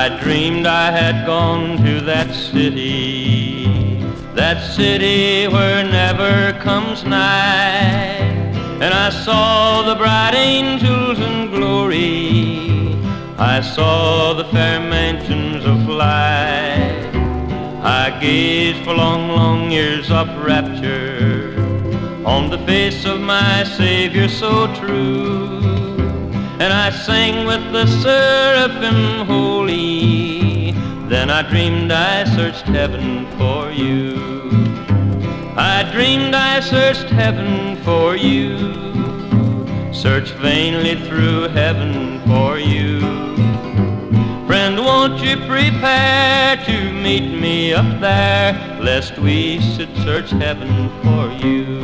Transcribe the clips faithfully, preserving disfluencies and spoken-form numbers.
dreamed I had gone to that city, that city where never comes night, and I saw the bright angels in glory, I saw the fair mansions of light. I gazed for long, long years of rapture on the face of my Savior so true, and I sang with the seraphim holy. Then I dreamed I searched heaven for you. I dreamed I searched heaven for you, searched vainly through heaven for you. Friend, won't you prepare to meet me up there, lest we should search heaven for you.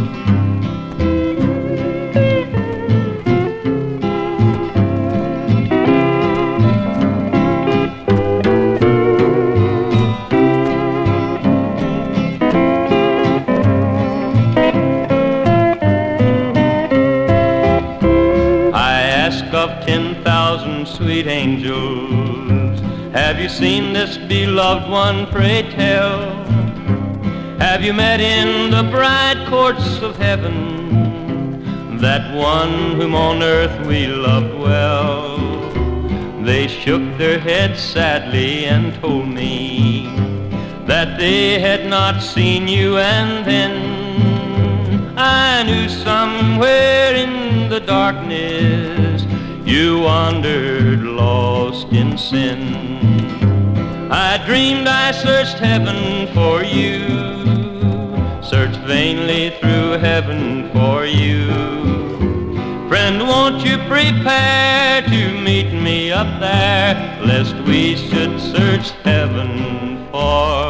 Of ten thousand sweet angels, have you seen this beloved one, pray tell? Have you met in the bright courts of heaven that one whom on earth we loved well? They shook their heads sadly and told me that they had not seen you, and then I knew somewhere in the darkness you wandered lost in sin. I dreamed I searched heaven for you, searched vainly through heaven for you. Friend, won't you prepare to meet me up there, lest we should search heaven for